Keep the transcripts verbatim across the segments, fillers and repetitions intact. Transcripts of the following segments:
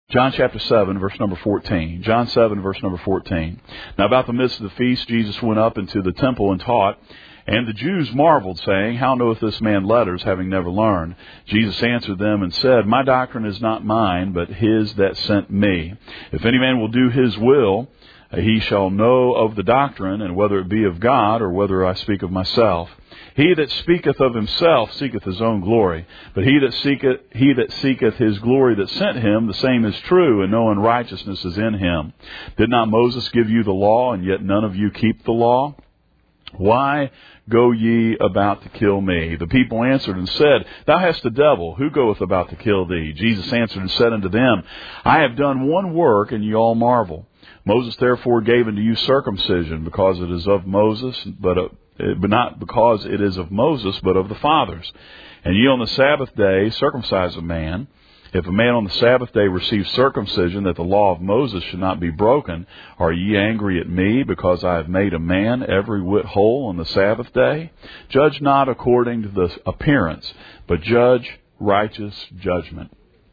John chapter seven, verse number fourteen. John seven, verse number fourteen. Now about the midst of the feast, Jesus went up into the temple and taught. And the Jews marveled, saying, How knoweth this man letters, having never learned? Jesus answered them and said, My doctrine is not mine, but his that sent me. If any man will do his will, he shall know of the doctrine, and whether it be of God, or whether I speak of myself. He that speaketh of himself seeketh his own glory, but he that seeketh he that seeketh his glory that sent him, the same is true, and no unrighteousness is in him. Did not Moses give you the law, and yet none of you keep the law? Why go ye about to kill me? The people answered and said, Thou hast a devil. Who goeth about to kill thee? Jesus answered and said unto them, I have done one work, and ye all marvel. Moses therefore gave unto you circumcision, because it is of Moses, but uh, but not because it is of Moses, but of the fathers. And ye on the Sabbath day circumcise a man. If a man on the Sabbath day receives circumcision, that the law of Moses should not be broken, are ye angry at me, because I have made a man every whit whole on the Sabbath day? Judge not according to the appearance, but judge righteous judgment.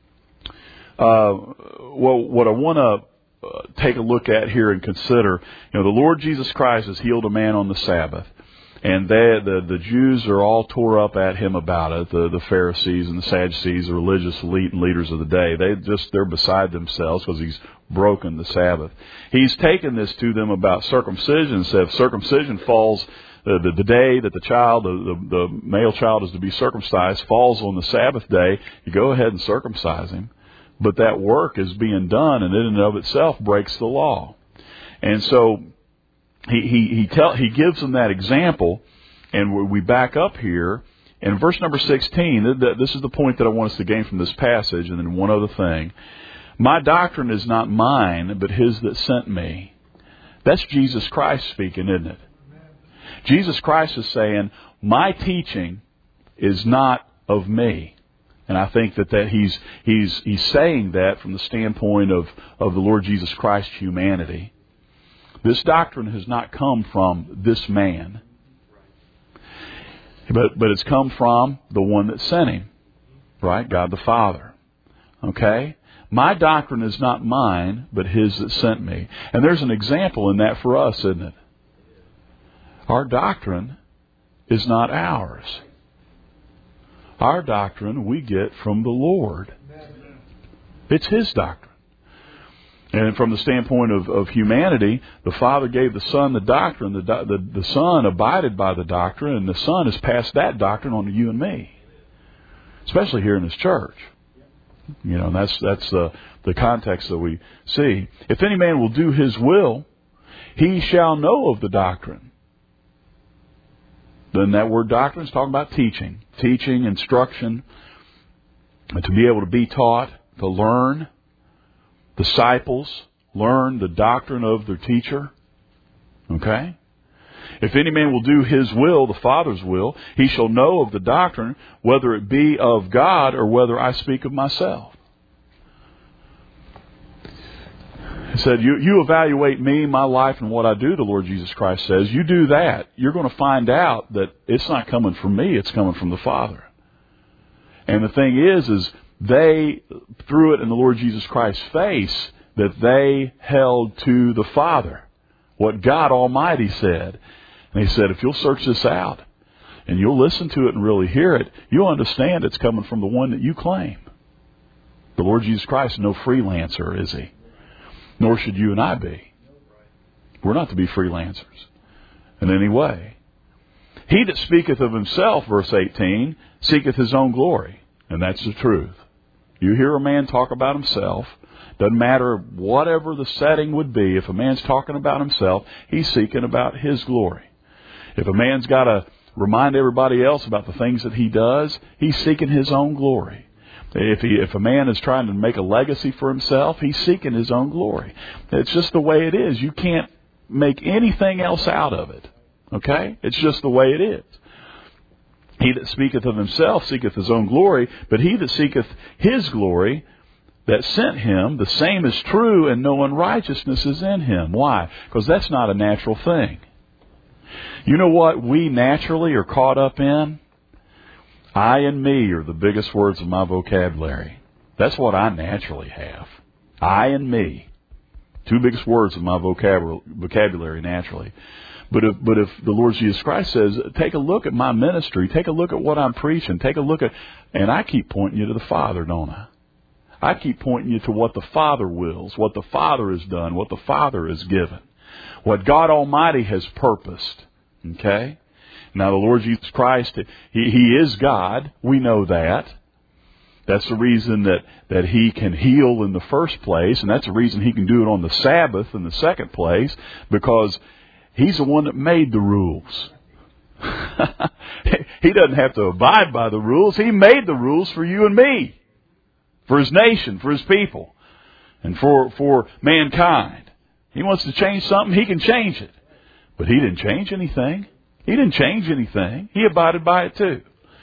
Uh, well, what I want to uh, take a look at here and consider, you know, the Lord Jesus Christ has healed a man on the Sabbath. And they, the, the Jews are all tore up at him about it, the, the Pharisees and the Sadducees, the religious elite and leaders of the day. They just, they're beside themselves because he's broken the Sabbath. He's taken this to them about circumcision and said if circumcision falls, the, the, the day that the child, the, the, the male child is to be circumcised, falls on the Sabbath day, you go ahead and circumcise him. But that work is being done, and in and of itself breaks the law. And so He he he, tell, he gives them that example, and we back up here in verse number sixteen. This is the point that I want us to gain from this passage, and then one other thing. My doctrine is not mine, but his that sent me. That's Jesus Christ speaking, isn't it? Jesus Christ is saying, my teaching is not of me. And I think that, that he's he's he's saying that from the standpoint of, of the Lord Jesus Christ's humanity. This doctrine has not come from this man, but but it's come from the one that sent him, right? God the Father. Okay? My doctrine is not mine, but his that sent me. And there's an example in that for us, isn't it? Our doctrine is not ours. Our doctrine we get from the Lord. It's his doctrine. And from the standpoint of, of humanity, the Father gave the Son the doctrine. The, the, the Son abided by the doctrine, and the Son has passed that doctrine on to you and me, especially here in this church. You know, and that's that's the the context that we see. If any man will do his will, he shall know of the doctrine. Then that word doctrine is talking about teaching, teaching, instruction, to be able to be taught, to learn. Disciples learn the doctrine of their teacher. Okay? If any man will do his will, the Father's will, he shall know of the doctrine, whether it be of God or whether I speak of myself. He said, you, you evaluate me, my life, and what I do, the Lord Jesus Christ says. You do that, you're going to find out that it's not coming from me, it's coming from the Father. And the thing is, is they threw it in the Lord Jesus Christ's face that they held to the Father, what God Almighty said. And he said, if you'll search this out and you'll listen to it and really hear it, you'll understand it's coming from the one that you claim. The Lord Jesus Christ is no freelancer, is he? Nor should you and I be. We're not to be freelancers in any way. He that speaketh of himself, verse eighteen, seeketh his own glory. And that's the truth. You hear a man talk about himself, doesn't matter whatever the setting would be, if a man's talking about himself, he's seeking about his glory. If a man's got to remind everybody else about the things that he does, he's seeking his own glory. If he, if a man is trying to make a legacy for himself, he's seeking his own glory. It's just the way it is. You can't make anything else out of it. Okay? It's just the way it is. He that speaketh of himself seeketh his own glory, but he that seeketh his glory that sent him, the same is true, and no unrighteousness is in him. Why? Because that's not a natural thing. You know what we naturally are caught up in? I and me are the biggest words of my vocabulary. That's what I naturally have. I and me. Two biggest words in my vocabulary, vocabulary naturally. But if, but if the Lord Jesus Christ says, take a look at my ministry, take a look at what I'm preaching, take a look at, and I keep pointing you to the Father, don't I? I keep pointing you to what the Father wills, what the Father has done, what the Father has given, what God Almighty has purposed. Okay? Now the Lord Jesus Christ, He, he is God. We know that. That's the reason that, that He can heal in the first place, and that's the reason He can do it on the Sabbath in the second place, because He's the one that made the rules. He doesn't have to abide by the rules. He made the rules for you and me, for His nation, for His people, and for, for mankind. He wants to change something, He can change it. But He didn't change anything. He didn't change anything. He abided by it too.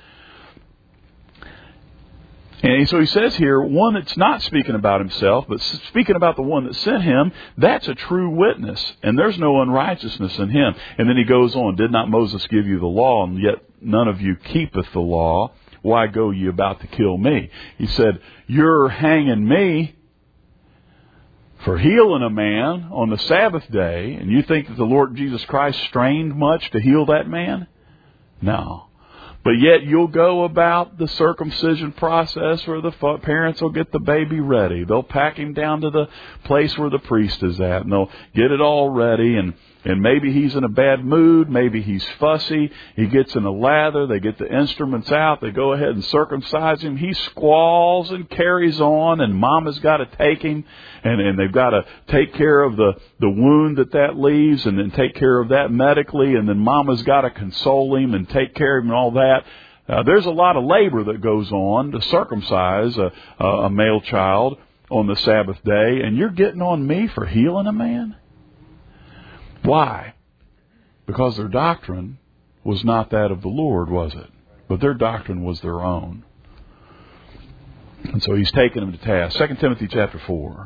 And so He says here, one that's not speaking about Himself, but speaking about the one that sent Him, that's a true witness. And there's no unrighteousness in Him. And then He goes on, did not Moses give you the law, and yet none of you keepeth the law? Why go ye about to kill me? He said, you're hanging me for healing a man on the Sabbath day, and you think that the Lord Jesus Christ strained much to heal that man? No. But yet you'll go about the circumcision process where the parents will get the baby ready. They'll pack him down to the place where the priest is at, and they'll get it all ready. And, and maybe he's in a bad mood. Maybe he's fussy. He gets in a lather. They get the instruments out. They go ahead and circumcise him. He squalls and carries on, and mama's got to take him. And, and they've got to take care of the, the wound that that leaves, and then take care of that medically. And then mama's got to console him and take care of him and all that. Uh, there's a lot of labor that goes on to circumcise a, a, a male child on the Sabbath day. And you're getting on me for healing a man? Why? Because their doctrine was not that of the Lord, was it? But their doctrine was their own. And so He's taken them to task. Second Timothy chapter four.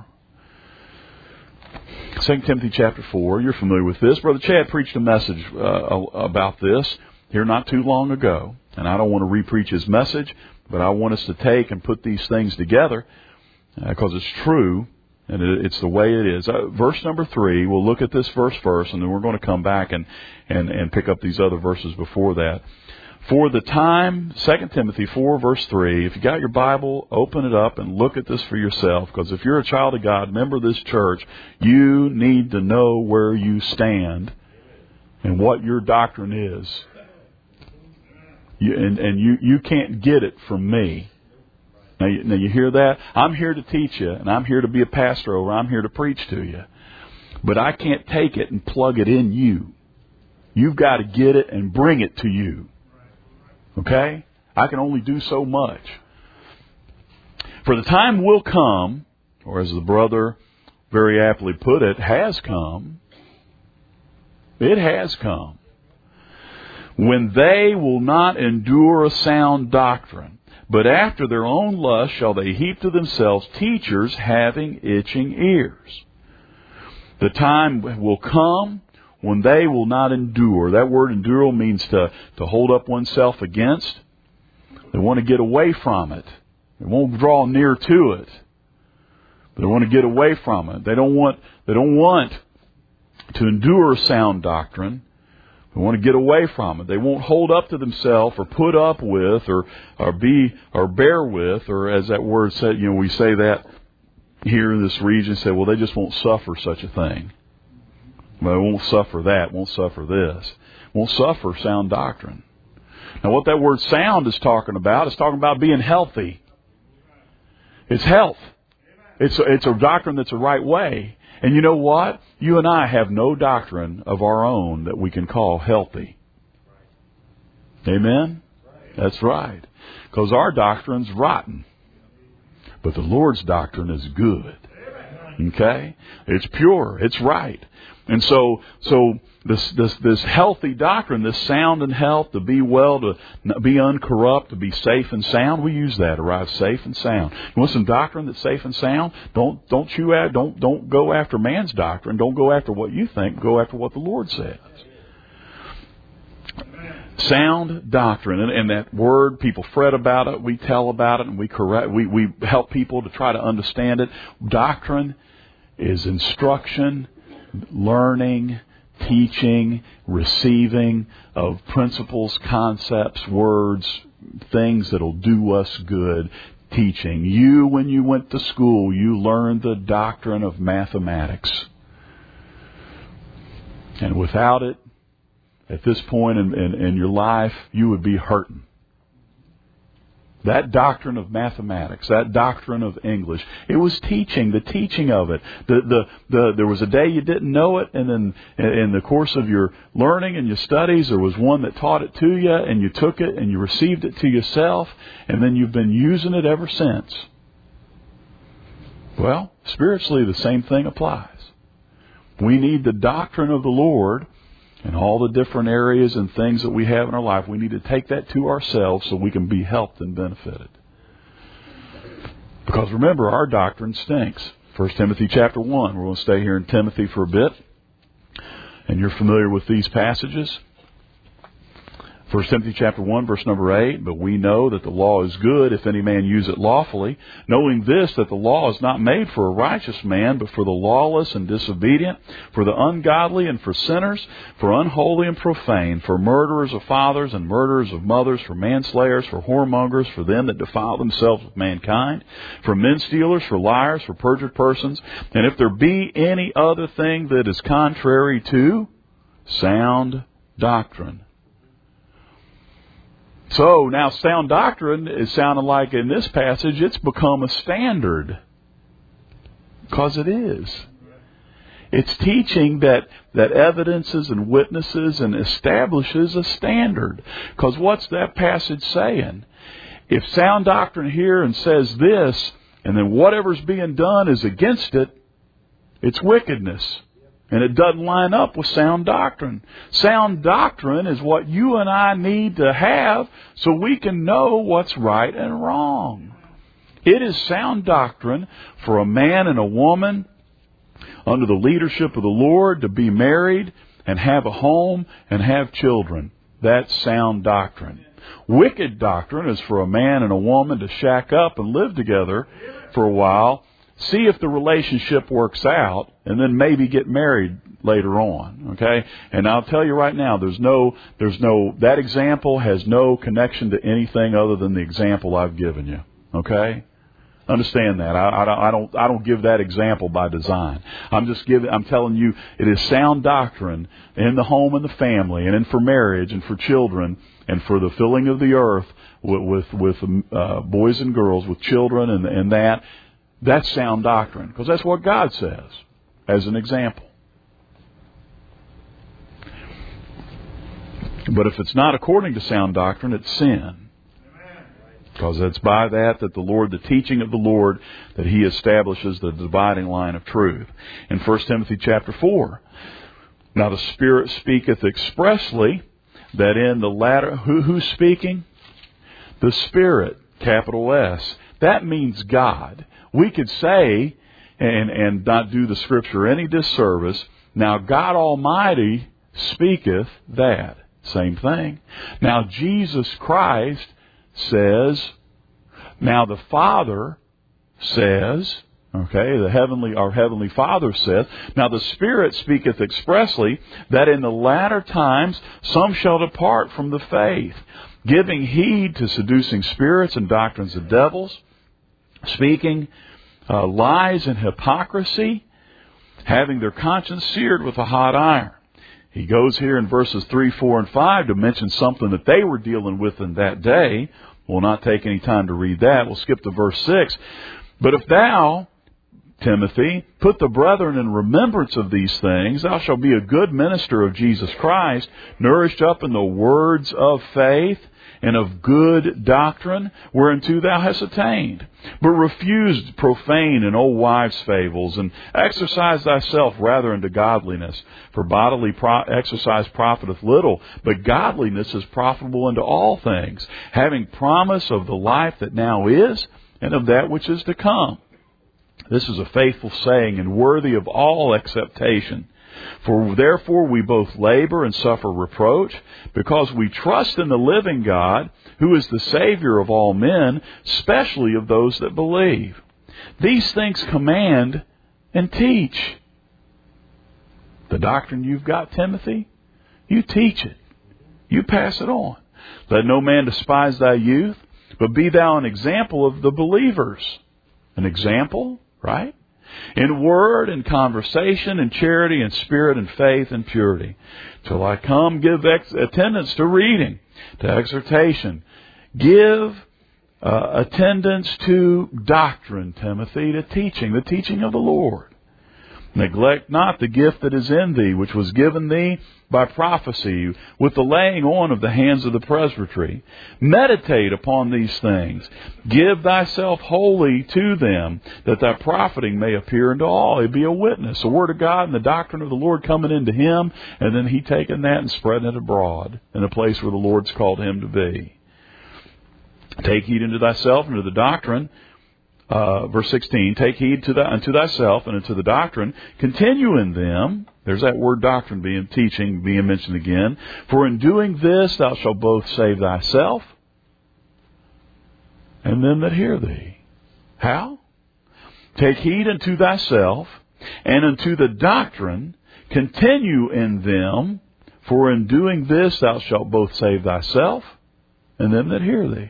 Second Timothy chapter four. You're familiar with this. Brother Chad preached a message uh, about this here not too long ago. And I don't want to re-preach his message, but I want us to take and put these things together because uh, it's true. And it's the way it is. Uh, verse number three, we'll look at this verse first, and then we're going to come back and, and, and pick up these other verses before that. For the time, Second Timothy four, verse three, if you got your Bible, open it up and look at this for yourself. Because if you're a child of God, member of this church, you need to know where you stand and what your doctrine is. You, and and you, you can't get it from me. Now you, now you hear that? I'm here to teach you, and I'm here to be a pastor over. I'm here to preach to you. But I can't take it and plug it in you. You've got to get it and bring it to you. Okay? I can only do so much. For the time will come, or as the brother very aptly put it, has come. It has come. When they will not endure a sound doctrine, but after their own lust shall they heap to themselves teachers having itching ears. The time will come when they will not endure. That word endure means to, to hold up oneself against. They want to get away from it. They won't draw near to it. They want to get away from it. They don't want, they don't want to endure sound doctrine. They want to get away from it. They won't hold up to themselves or put up with or or be or bear with, or as that word said, you know, we say that here in this region, say, well, they just won't suffer such a thing. Well, they won't suffer that, won't suffer this. Won't suffer sound doctrine. Now what that word sound is talking about, is talking about being healthy. It's health. It's a, it's a doctrine that's the right way. And you know what? You and I have no doctrine of our own that we can call healthy. Amen? That's right. Because our doctrine's rotten. But the Lord's doctrine is good. Okay? It's pure. It's right. And so, so this, this, this healthy doctrine, this sound and health, to be well, to be uncorrupt, to be safe and sound, we use that, arrive safe and sound. You want some doctrine that's safe and sound? Don't, don't you, add, don't, don't go after man's doctrine. Don't go after what you think. Go after what the Lord says. Sound doctrine, and, and that word, people fret about it, we tell about it, and we correct, we, we help people to try to understand it. Doctrine is instruction, learning, teaching, receiving of principles, concepts, words, things that'll do us good. Teaching. You, when you went to school, you learned the doctrine of mathematics. And without it, at this point in, in, in your life, you would be hurting. That doctrine of mathematics, that doctrine of English, it was teaching, the teaching of it. The, the, the, there was a day you didn't know it, and then in the course of your learning and your studies, there was one that taught it to you, and you took it and you received it to yourself, and then you've been using it ever since. Well, spiritually, the same thing applies. We need the doctrine of the Lord and all the different areas and things that we have in our life. We need to take that to ourselves so we can be helped and benefited. Because remember, our doctrine stinks. First Timothy chapter one. We're going to stay here in Timothy for a bit. And you're familiar with these passages. First Timothy chapter one, verse number eight, but we know that the law is good if any man use it lawfully, knowing this, that the law is not made for a righteous man, but for the lawless and disobedient, for the ungodly and for sinners, for unholy and profane, for murderers of fathers and murderers of mothers, for manslayers, for whoremongers, for them that defile themselves with mankind, for men stealers, for liars, for perjured persons, and if there be any other thing that is contrary to sound doctrine. So now sound doctrine is sounding like in this passage it's become a standard. Because it is. It's teaching that, that evidences and witnesses and establishes a standard. Because what's that passage saying? If sound doctrine here and says this, and then whatever's being done is against it, it's wickedness. And it doesn't line up with sound doctrine. Sound doctrine is what you and I need to have so we can know what's right and wrong. It is sound doctrine for a man and a woman under the leadership of the Lord to be married and have a home and have children. That's sound doctrine. Wicked doctrine is for a man and a woman to shack up and live together for a while, see if the relationship works out, and then maybe get married later on. Okay? And I'll tell you right now, there's no, there's no, that example has no connection to anything other than the example I've given you. Okay? Understand that. I, I, I don't, I don't give that example by design. I'm just giving, I'm telling you, it is sound doctrine in the home and the family, and in for marriage and for children, and for the filling of the earth with, with, with uh, boys and girls, with children and, and that. That's sound doctrine, because that's what God says as an example. But if it's not according to sound doctrine, it's sin. Because it's by that that the Lord, the teaching of the Lord, that He establishes the dividing line of truth. In First Timothy chapter four, now the Spirit speaketh expressly that in the latter, who, who's speaking? The Spirit, capital S. That means God. We could say, and, and not do the Scripture any disservice, now God Almighty speaketh that. Same thing. Now Jesus Christ says, now the Father says, okay, the heavenly, our Heavenly Father says, now the Spirit speaketh expressly that in the latter times some shall depart from the faith, giving heed to seducing spirits and doctrines of devils, speaking uh, lies and hypocrisy, having their conscience seared with a hot iron. He goes here in verses three, four, and five to mention something that they were dealing with in that day. We'll not take any time to read that. We'll skip to verse six. But if thou, Timothy, put the brethren in remembrance of these things, thou shalt be a good minister of Jesus Christ, nourished up in the words of faith and of good doctrine, whereunto thou hast attained. But refuse profane and old wives' fables, and exercise thyself rather unto godliness. For bodily pro- exercise profiteth little, but godliness is profitable unto all things, having promise of the life that now is, and of that which is to come. This is a faithful saying, and worthy of all acceptation, For therefore we both labor and suffer reproach, because we trust in the living God, who is the Savior of all men, especially of those that believe. These things command and teach. The doctrine you've got, Timothy, you teach it. You pass it on. Let no man despise thy youth, but be thou an example of the believers. An example, right? In word and conversation and charity and spirit and faith and purity. Till I come, give ex- attendance to reading, to exhortation. Give uh, attendance to doctrine, Timothy, to teaching, the teaching of the Lord. Neglect not the gift that is in thee, which was given thee by prophecy, with the laying on of the hands of the presbytery. Meditate upon these things. Give thyself wholly to them, that thy profiting may appear unto all. He'd be a witness, the Word of God and the doctrine of the Lord coming into him, and then he taking that and spreading it abroad in a place where the Lord's called him to be. Take heed unto thyself and to the doctrine. Uh, verse sixteen, take heed to the, unto thyself and unto the doctrine. Continue in them. There's that word doctrine being teaching, being mentioned again. For in doing this thou shalt both save thyself and them that hear thee. How? Take heed unto thyself and unto the doctrine. Continue in them. For in doing this thou shalt both save thyself and them that hear thee.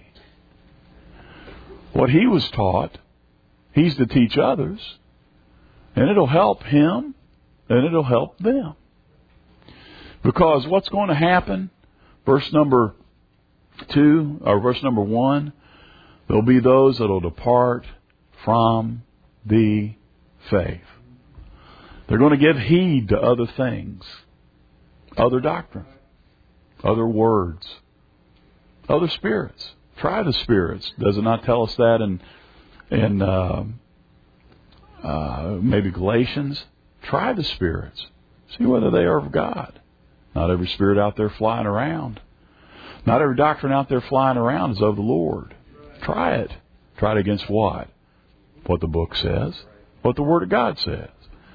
What he was taught, he's to teach others, and it'll help him, and it'll help them. Because what's going to happen, verse number two, or verse number one, there'll be those that will depart from the faith. They're going to give heed to other things, other doctrine, other words, other spirits. Try the spirits. Does it not tell us that in in uh, uh, maybe Galatians? Try the spirits. See whether they are of God. Not every spirit out there flying around. Not every doctrine out there flying around is of the Lord. Try it. Try it against what? What the book says. What the Word of God says.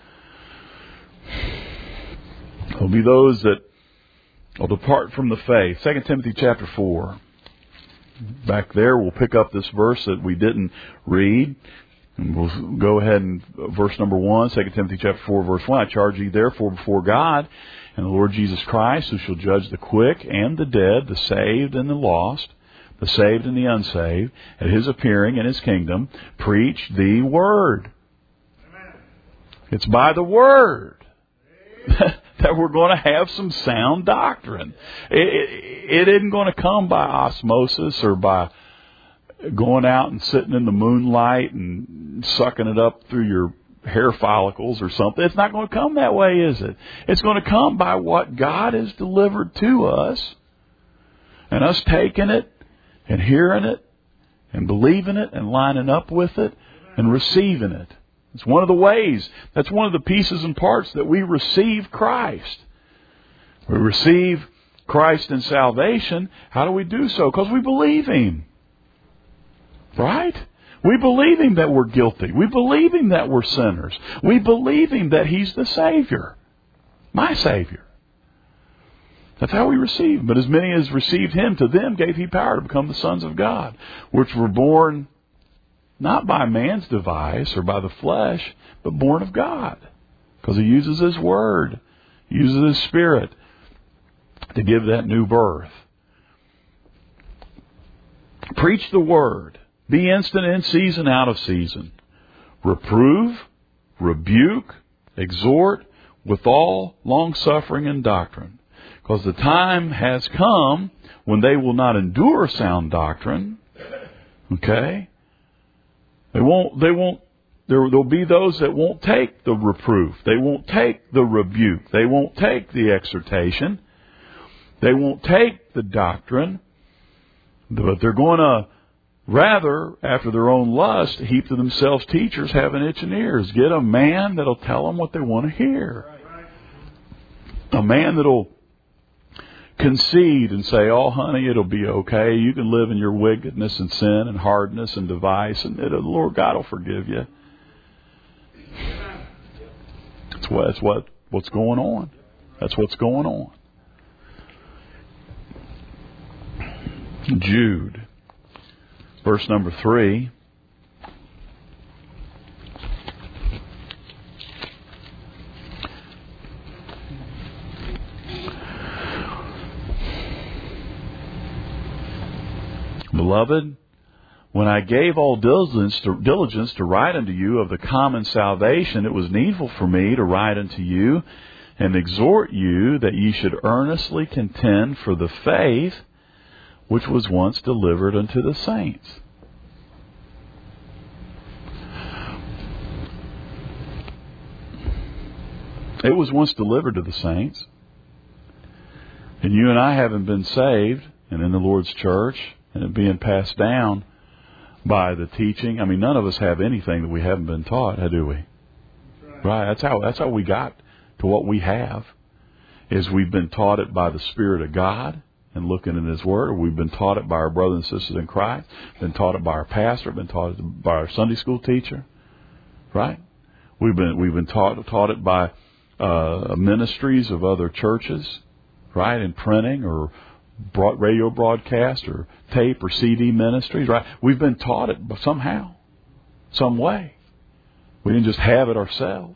There'll be those that will depart from the faith. Second Timothy chapter four. Back there, we'll pick up this verse that we didn't read. And we'll go ahead and verse number one, Second Timothy chapter four, verse one. I charge you therefore before God and the Lord Jesus Christ, who shall judge the quick and the dead, the saved and the lost, the saved and the unsaved, at his appearing in his kingdom, preach the word. Amen. It's by the word that we're going to have some sound doctrine. It, it, it isn't going to come by osmosis or by going out and sitting in the moonlight and sucking it up through your hair follicles or something. It's not going to come that way, is it? It's going to come by what God has delivered to us, and us taking it and hearing it and believing it and lining up with it and receiving it. It's one of the ways. That's one of the pieces and parts that we receive Christ. We receive Christ in salvation. How do we do so? Because we believe Him. Right? We believe Him that we're guilty. We believe Him that we're sinners. We believe Him that He's the Savior. My Savior. That's how we receive Him. But as many as received Him, to them gave He power to become the sons of God, which were born not by man's device or by the flesh, but born of God. Because He uses His Word, He uses His Spirit to give that new birth. Preach the Word. Be instant in season, out of season. Reprove, rebuke, exhort with all long-suffering and doctrine. Because the time has come when they will not endure sound doctrine. Okay? They won't, they won't, there, there'll be those that won't take the reproof. They won't take the rebuke. They won't take the exhortation. They won't take the doctrine. But they're going to rather, after their own lust, heap to themselves teachers having itching ears. Get a man that'll tell them what they want to hear. A man that'll concede and say, oh, honey, it'll be okay. You can live in your wickedness and sin and hardness and device, and the Lord God will forgive you. That's what, that's what what's going on. That's what's going on. Jude, verse number three. Beloved, when I gave all diligence to, diligence to write unto you of the common salvation, it was needful for me to write unto you and exhort you that ye should earnestly contend for the faith which was once delivered unto the saints. It was once delivered to the saints. And you and I haven't been saved and in the Lord's church and it being passed down by the teaching. I mean, none of us have anything that we haven't been taught, do we? Right. right. That's how that's how we got to what we have, is we've been taught it by the Spirit of God and looking in His Word, or we've been taught it by our brothers and sisters in Christ, been taught it by our pastor, been taught it by our Sunday school teacher, right? We've been we've been taught taught it by uh, ministries of other churches, right, in printing or broad, radio broadcast or tape or C D ministries, right? We've been taught it somehow, some way. We didn't just have it ourselves.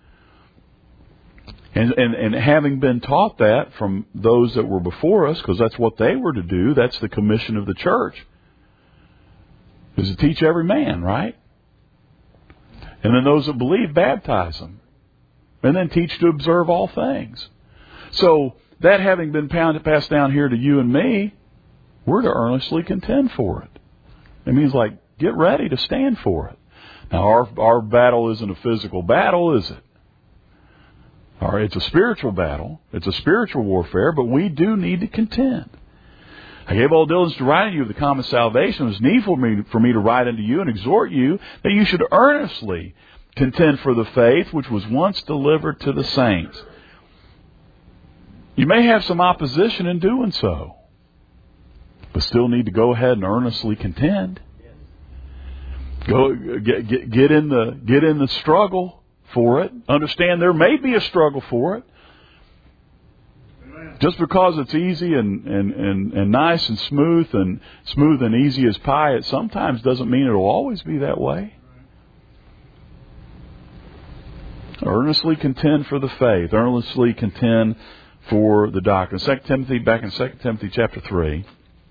And, and, and having been taught that from those that were before us, because that's what they were to do, that's the commission of the church, is to teach every man, right? And then those that believe, baptize them. And then teach to observe all things. So, that having been passed down here to you and me, we're to earnestly contend for it. It means, like, get ready to stand for it. Now, our, our battle isn't a physical battle, is it? All right, it's a spiritual battle. It's a spiritual warfare, but we do need to contend. I gave all diligence to write unto you of the common salvation. It was needful for me, for me to write unto you and exhort you that you should earnestly contend for the faith which was once delivered to the saints. You may have some opposition in doing so, but still need to go ahead and earnestly contend. Go get, get, get in the get in the struggle for it. Understand there may be a struggle for it. Amen. Just because it's easy and, and, and, and nice and smooth and smooth and easy as pie, it sometimes doesn't mean it'll always be that way. Right. Earnestly contend for the faith. Earnestly contend for the doctrine. Second Timothy, back in Second Timothy chapter three.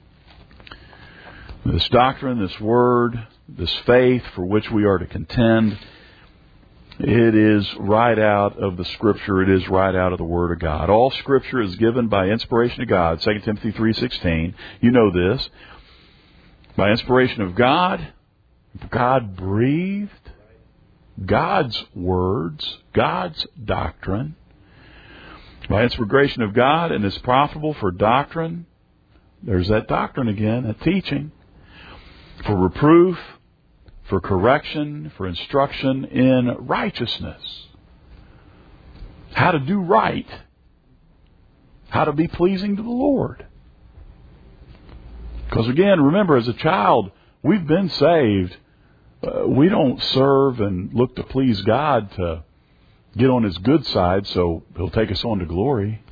This doctrine, this word, this faith for which we are to contend, it is right out of the Scripture. It is right out of the Word of God. All Scripture is given by inspiration of God. Second Timothy three sixteen. You know this. By inspiration of God, God breathed, God's words, God's doctrine. By inspiration of God, and is profitable for doctrine. There's that doctrine again, that teaching. For reproof, for correction, for instruction in righteousness. How to do right. How to be pleasing to the Lord. Because again, remember, as a child, we've been saved. Uh, we don't serve and look to please God to get on His good side so He'll take us on to glory.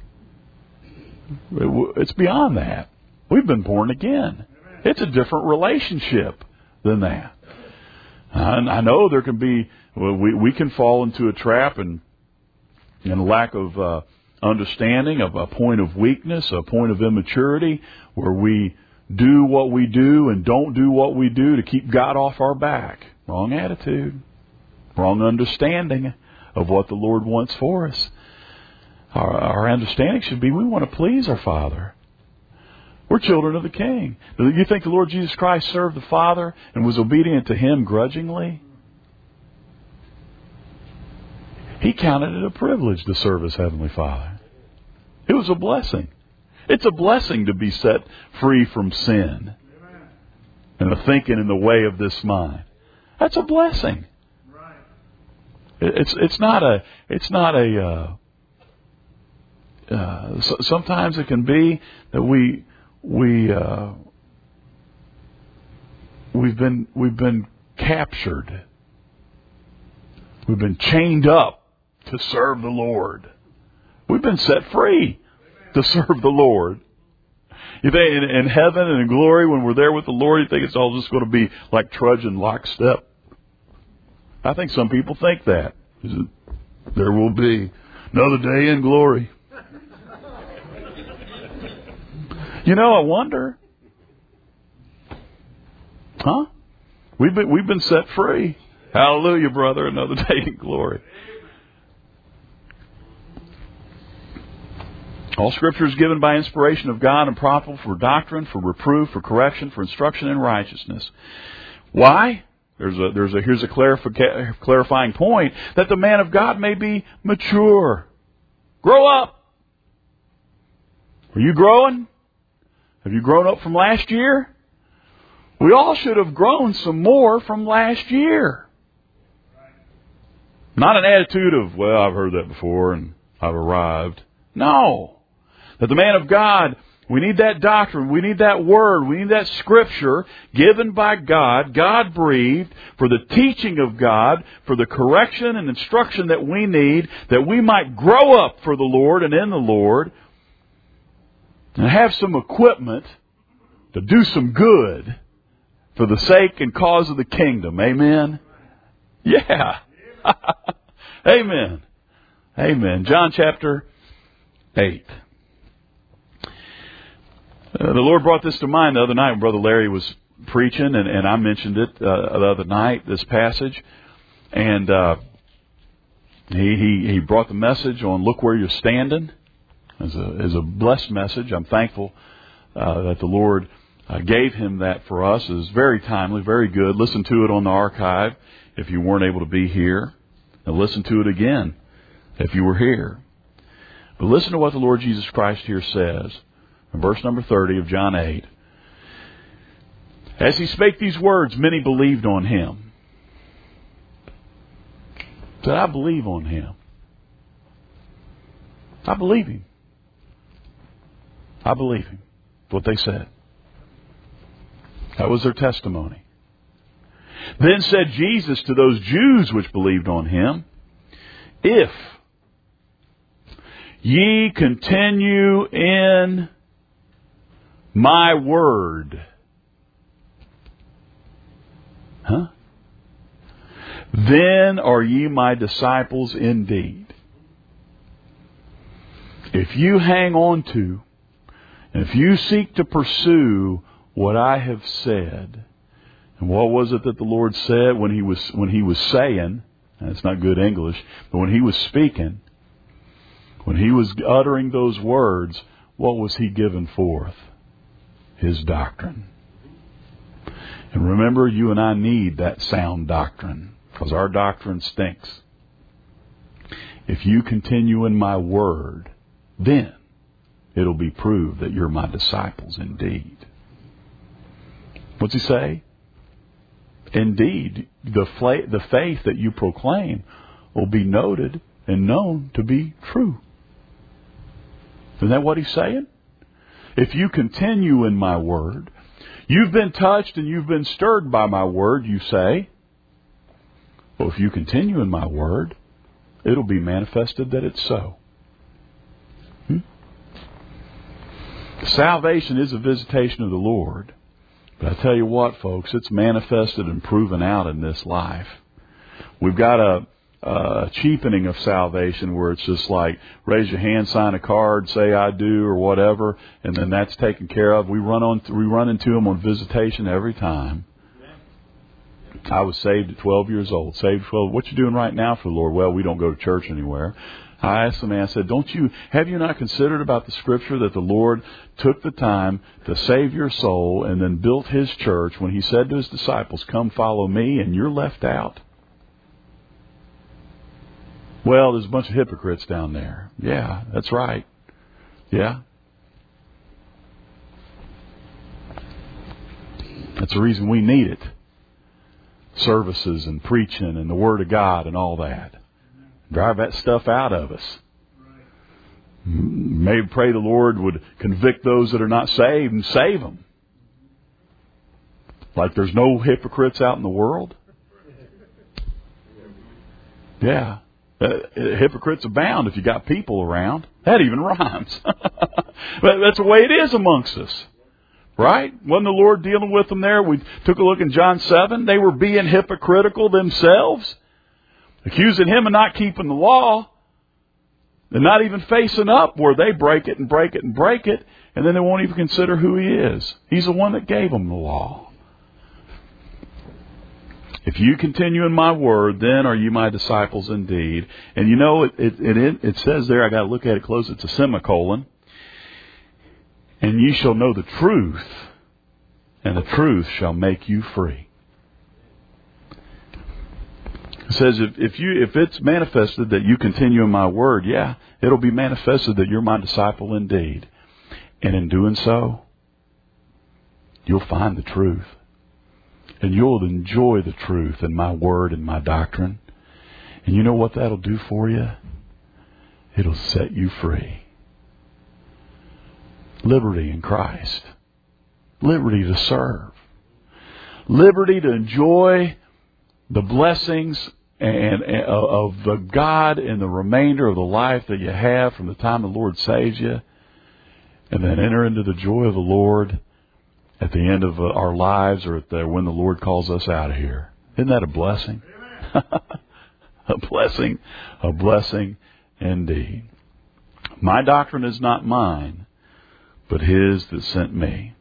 It's beyond that. We've been born again. It's a different relationship than that. And I know there can be, well, we, we can fall into a trap and, and a lack of uh, understanding, of a point of weakness, a point of immaturity, where we do what we do and don't do what we do to keep God off our back. Wrong attitude. Wrong understanding of what the Lord wants for us. Our, our understanding should be we want to please our Father. We're children of the King. Do you think the Lord Jesus Christ served the Father and was obedient to Him grudgingly? He counted it a privilege to serve His Heavenly Father. It was a blessing. It's a blessing to be set free from sin and the thinking in the way of this mind. That's a blessing. It's it's not a it's not a. Uh, uh, so, sometimes it can be that we we uh, we've been we've been captured. We've been chained up to serve the Lord. We've been set free to serve the Lord. You think in, in heaven and in glory, when we're there with the Lord, you think it's all just going to be like trudging lockstep? I think some people think that. There will be another day in glory. You know, I wonder. Huh? We've been, we've been set free. Hallelujah, brother. Another day in glory. All Scripture is given by inspiration of God and profitable for doctrine, for reproof, for correction, for instruction in righteousness. Why? There's a, there's a, here's a clarifica- clarifying point, that the man of God may be mature. Grow up. Are you growing? Have you grown up from last year? We all should have grown some more from last year. Not an attitude of, well, I've heard that before and I've arrived. No. That the man of God, we need that doctrine, we need that word, we need that Scripture given by God, God-breathed, for the teaching of God, for the correction and instruction that we need, that we might grow up for the Lord and in the Lord, and have some equipment to do some good for the sake and cause of the kingdom. Amen? Yeah. Amen. Amen. John chapter eight. Uh, the Lord brought this to mind the other night when Brother Larry was preaching, and, and I mentioned it uh, the other night, this passage. And uh, he, he he brought the message on look where you're standing. As a, as a blessed message. I'm thankful uh, that the Lord uh, gave him that for us. It was very timely, very good. Listen to it on the archive if you weren't able to be here. And listen to it again if you were here. But listen to what the Lord Jesus Christ here says in verse number thirty of John eight. As he spake these words, many believed on him. Said, I believe on him. I believe him. I believe him. That's what they said. That was their testimony. Then said Jesus to those Jews which believed on him, if ye continue in my word, huh? then are ye my disciples indeed. If you hang on to, and if you seek to pursue what I have said, and what was it that the Lord said when he was when he was saying, and it's not good English, but when he was speaking, when he was uttering those words, what was he giving forth? His doctrine. And remember, you and I need that sound doctrine, because our doctrine stinks. If you continue in my word, then it'll be proved that you're my disciples indeed. What's he say? Indeed, the, fla- the faith that you proclaim will be noted and known to be true. Isn't that what he's saying? If you continue in my word, you've been touched and you've been stirred by my word, you say. Well, if you continue in my word, it'll be manifested that it's so. Hmm? Salvation is a visitation of the Lord. But I tell you what, folks, it's manifested and proven out in this life. We've got a, a cheapening of salvation where it's just like raise your hand, sign a card, say I do or whatever, and then that's taken care of. We run on, we run into them on visitation every time. I was saved at twelve years old. Saved at twelve. What you doing right now for the Lord? Well, we don't go to church anywhere. I asked the man, I said, don't you, have you not considered about the Scripture that the Lord took the time to save your soul and then built His church when He said to His disciples, come follow me, and you're left out? Well, there's a bunch of hypocrites down there. Yeah, that's right. Yeah. That's the reason we need it. Services and preaching and the Word of God and all that. Drive that stuff out of us. Maybe pray the Lord would convict those that are not saved and save them. Like there's no hypocrites out in the world. Yeah. Uh, hypocrites abound if you got people around. That even rhymes. But that's the way it is amongst us. Right? Wasn't the Lord dealing with them there? We took a look in John seven. They were being hypocritical themselves, accusing Him of not keeping the law. They're not even facing up where they break it and break it and break it, and then they won't even consider who He is. He's the one that gave them the law. If you continue in my word, then are you my disciples indeed. And you know, it it, it, it says there, I got to look at it close, it's a semicolon. And ye shall know the truth, and the truth shall make you free. It says if, if you if it's manifested that you continue in my word, yeah, it'll be manifested that you're my disciple indeed. And in doing so, you'll find the truth. And you'll enjoy the truth and my word and my doctrine. And you know what that'll do for you? It'll set you free. Liberty in Christ. Liberty to serve. Liberty to enjoy the blessings and, and of the God in the remainder of the life that you have from the time the Lord saves you, and then enter into the joy of the Lord at the end of our lives, or at the, when the Lord calls us out of here. Isn't that a blessing? A blessing, a blessing indeed. My doctrine is not mine, but His that sent me.